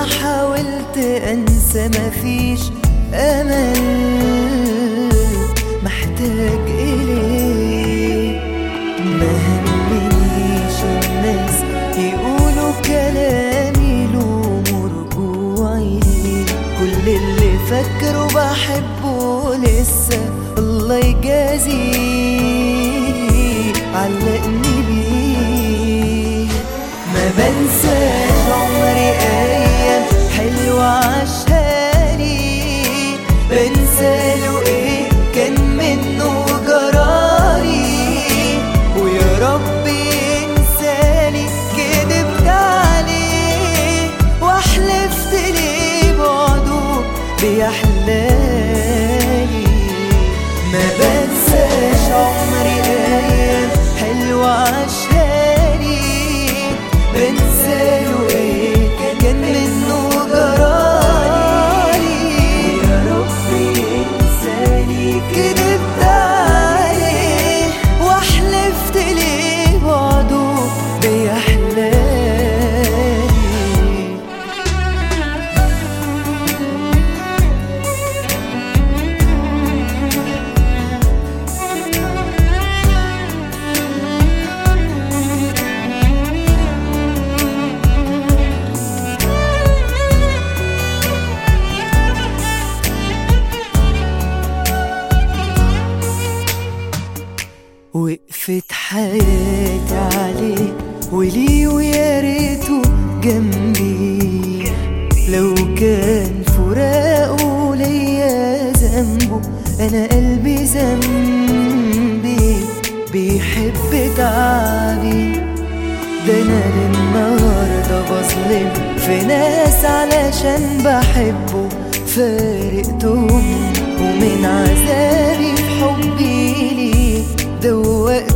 حاولت انسى مفيش امل، محتاج اليه. ما همنيش الناس يقولوا كلامي له مرجوعي ليه، كل اللي فاكره بحبه لسه الله يجازيه علقني بيه. ما بنساش عمري ايام حلوة عاشهالي، بنسى له ايه كان منه جرالي، ويا رب ينسالي كدبت عليه وحلفت ليه بعده بيحلالي. ما بنساش عمري ايام حلوة عاشهالي، بنسى له ايه كان منه جرالي، يا رب ينسالي كدبت عليه وحلفت ليه بعده بيحلالي. وقفت حياتي عليه وليه ويا ريته جنبي، لو كان فراقه ليا ذنبه انا قلبي ذنبي بيحب تعبي. ده انا للنهارده بظلم في ناس علشان بحبه فارقتهم، ومن عذابي في حبي ليه دوقت